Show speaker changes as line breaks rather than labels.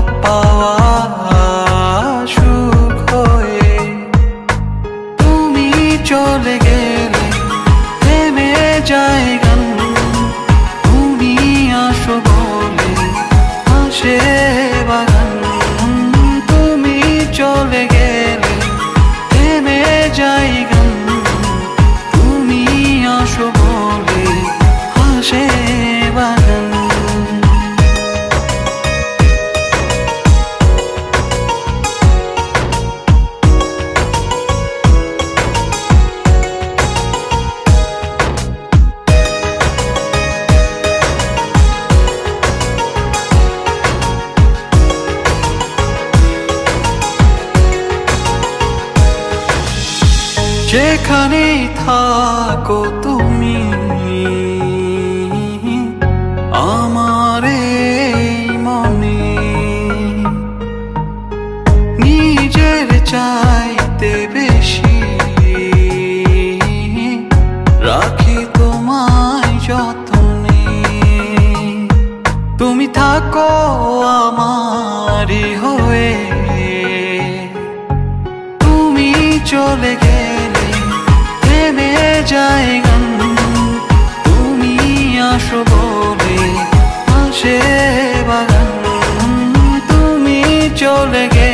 পাওয়া সুখ হয়ে তুমি চলে গেলে থেমে যায় গান। তুমি আসো বলে হাসে বাগান। তুমি চলে গেলে থেমে যায় গান। তুমি আসো বলে হাসে বাগান। যেখানেই থাকো তুমি আমার এই মনে, নিজের চাইতে বেশি রাখি তোমায় যতনে। তুমি থাকো আমারই হয়ে, তুমি চলে গেলে থেমে যায় গান। তুমি আসো বলে হাসে বাগান। তুমি চলে গেলে